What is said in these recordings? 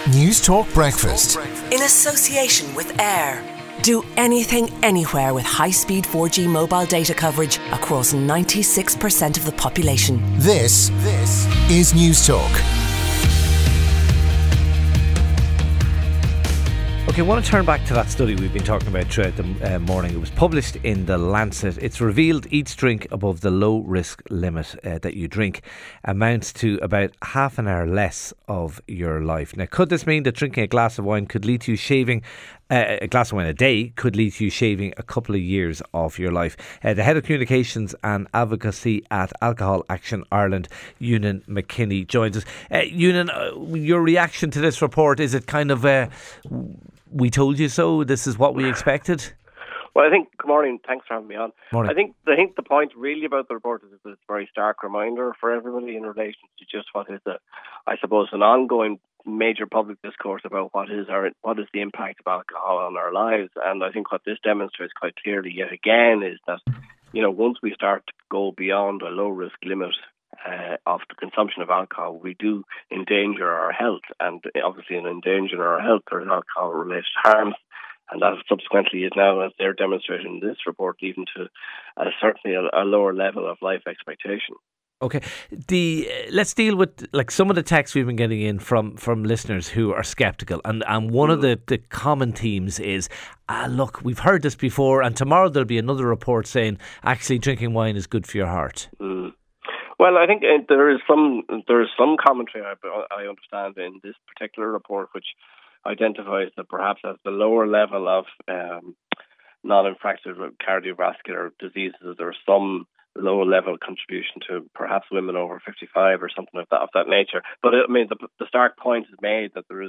News Talk Breakfast. In association with Air. Do anything, anywhere with high-speed 4G mobile data coverage across 96% of the population. This is News Talk. Okay, I want to turn back to that study we've been talking about throughout the morning. It was published in The Lancet. It's revealed each drink above the low risk limit that you drink amounts to about half an hour less of your life. Now, could this mean that drinking a glass of wine could lead to you shaving a glass of wine a day could lead to you shaving a couple of years off your life? The Head of Communications and Advocacy at Alcohol Action Ireland, Ewan McKinney, joins us. Ewan, your reaction to this report, is it kind of we told you so, this is what we expected? Well, I think, good morning, thanks for having me on. Morning. I think the point really about the report is that it's a very stark reminder for everybody in relation to just what is an ongoing major public discourse about what is the impact of alcohol on our lives. And I think what this demonstrates quite clearly yet again is that, once we start to go beyond a low risk limit of the consumption of alcohol, we do endanger our health. And obviously in endangering our health, there's alcohol related harms. And that subsequently is now, as they're demonstrating in this report, leading to certainly a lower level of life expectation. Okay, let's deal with some of the texts we've been getting in from listeners who are sceptical, and one of the common themes is, look, we've heard this before, and tomorrow there'll be another report saying actually drinking wine is good for your heart. Well, I think there is some commentary I understand in this particular report which identifies that perhaps as the lower level of non-infective cardiovascular diseases, there are some low level contribution to perhaps women over 55 or something of that nature. But I mean, the stark point is made that there is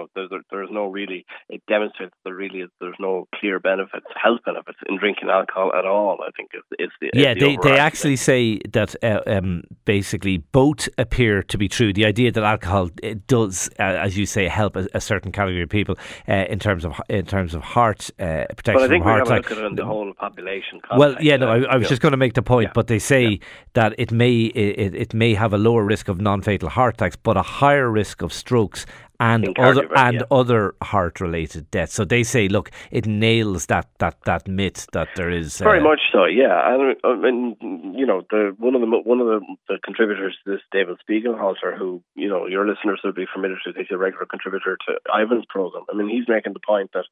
no really, it demonstrates that there's no clear benefits, health benefits in drinking alcohol at all. I think they actually say that basically both appear to be true. The idea that alcohol does, as you say, help a certain category of people in terms of heart protection. But I think from we heart have to look at it in the whole population context. Well, yeah, no, I was just going to make the point. But they say that it may have a lower risk of non-fatal heart attacks, but a higher risk of strokes and other heart-related deaths. So they say, look, it nails that myth that there is very much so. Yeah, and one of the contributors to this, David Spiegelhalter, who your listeners will be familiar with, he's a regular contributor to Ivan's program. I mean, he's making the point that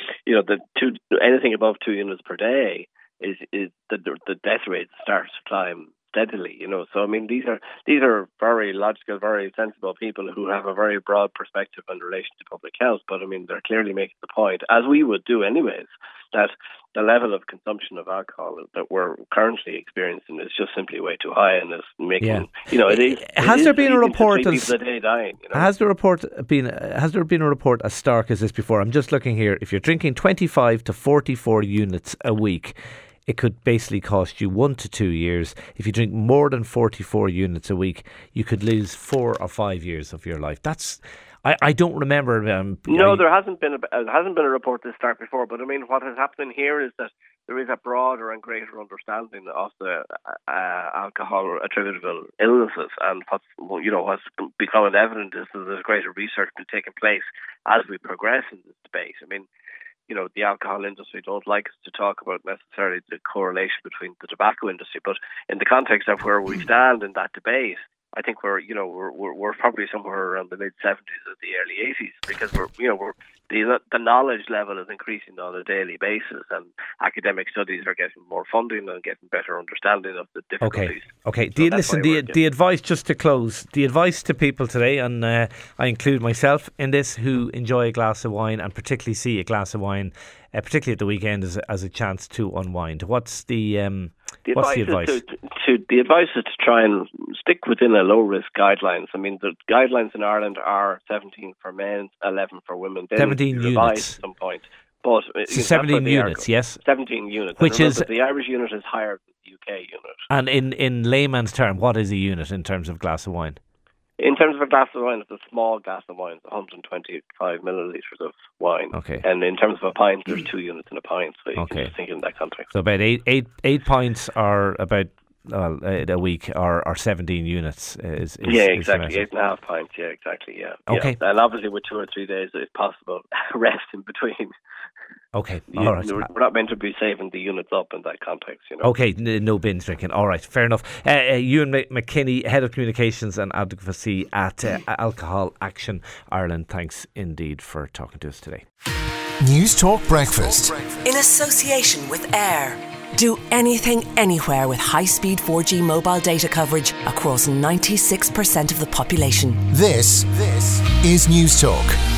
anything above 2 units per day is the death rate starts to climb steadily, So I mean, these are very logical, very sensible people who have a very broad perspective in relation to public health. But I mean, they're clearly making the point, as we would do anyways, that the level of consumption of alcohol that we're currently experiencing is just simply way too high, and is making Has there been a report Has there been a report as stark as this before? I'm just looking here. If you're drinking 25 to 44 units a week, it could basically cost you 1 to 2 years. If you drink more than 44 units a week, you could lose 4 or 5 years of your life. I don't remember. There hasn't been a report this stark before. But I mean, what has happened here is that there is a broader and greater understanding of the alcohol attributable illnesses, and what's becoming evident is that there's greater research been taking place as we progress in this debate. I mean, the alcohol industry don't like us to talk about necessarily the correlation between the tobacco industry, but in the context of where we stand in that debate, I think we're probably somewhere around the mid 70s or the early 80s, because the knowledge level is increasing on a daily basis, and academic studies are getting more funding and getting better understanding of the difficulties. Okay. The advice, just to close, the advice to people today, and I include myself in this, who enjoy a glass of wine and particularly see a glass of wine, particularly at the weekend, as a chance to unwind. What's the advice? The advice is to try and stick within a low-risk guidelines. I mean, the guidelines in Ireland are 17 for men, 11 for women. 17 units. At some point. But 17 units, yes? 17 units. Which is... The Irish unit is higher than the UK unit. And in layman's term, what is a unit in terms of glass of wine? In terms of a glass of wine, it's a small glass of wine. It's 125 millilitres of wine. Okay. And in terms of a pint, there's 2 units in a pint. So you can just think in that context. So about eight pints are about a week or 17 units is exactly, 8.5 pints. Yeah, exactly. Yeah. Okay. And obviously with 2 or 3 days, if possible, rest in between. Okay, all right. We're not meant to be saving the units up in that context, Okay, no binge drinking. All right, fair enough. Ewan McKinney, Head of Communications and Advocacy at Alcohol Action Ireland. Thanks indeed for talking to us today. News Talk Breakfast. In association with AIR. Do anything, anywhere with high-speed 4G mobile data coverage across 96% of the population. This is News Talk.